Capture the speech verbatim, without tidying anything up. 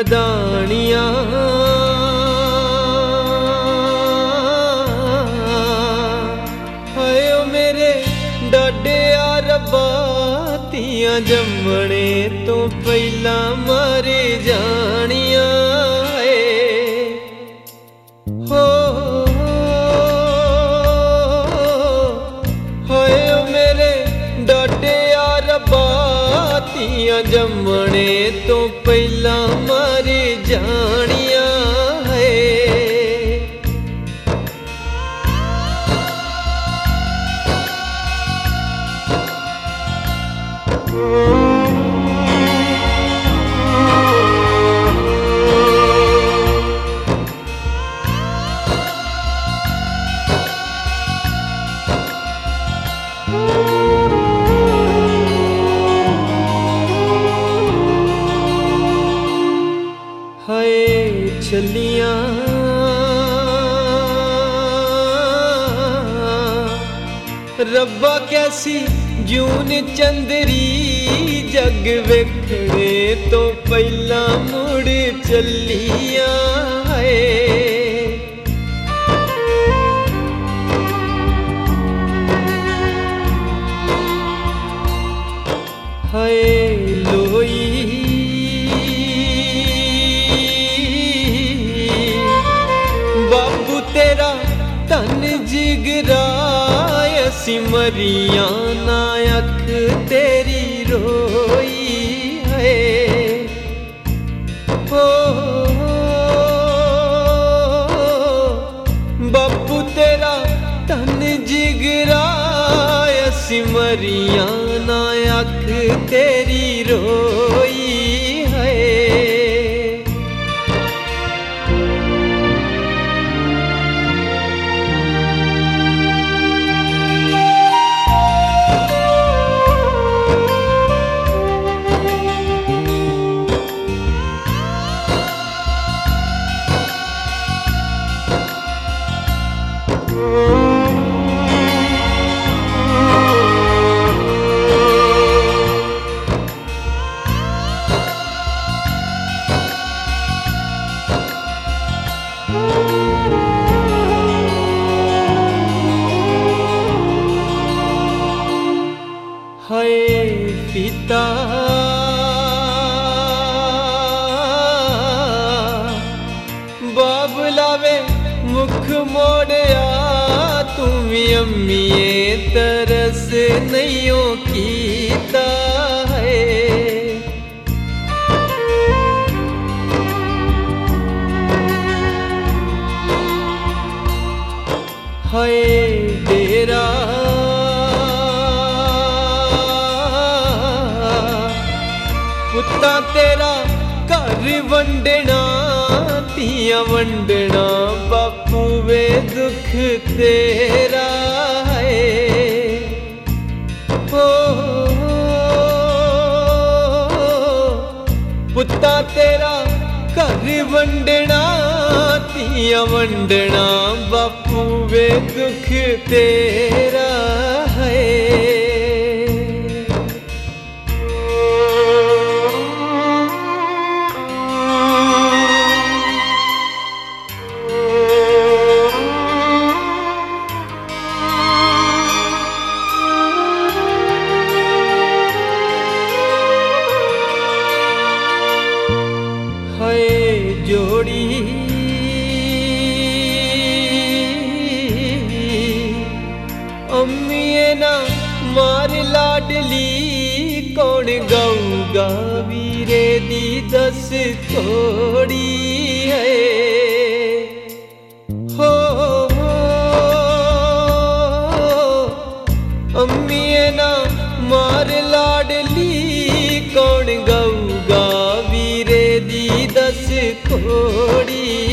मदानियां हाय ओ मेरे डाडे आ रब्बा तियां जम्मणे तो पहला मर जानियां हो हाय ओ मेरे डाडे आ रब्बा तियां जम्मणे तो पहला मर जानियां है। हाय चलियां रब्बा कैसी जून चंदरी जग वेखणे तो पहला मुड़ चलियां है। हाय लोई बाबू तेरा तन जिगराय सिमरिया नायक तेरी रोई है हो बाबू तेरा तन जिगराय सिमरिया नायक तेरी रोई है। हाय पिता बाबलावे मुख मोड़या तुमी अम्मीए तरस नहीं कीता है। हाय डेरा पुत्ता तेरा घर वंडना तियां वंडना बापू वे दुख तेरा है हो पुत्ता तेरा घर वंडना तियां वंडना बापू वे दुख तेरा है। हाय जोड़ी अम्मीए ना मार लाडली कौन गाऊगा वीरे दी दस थोड़ी है हो अम्मीए ना मार लाडली कौन गाऊगा वीरे दी दस थोड़ी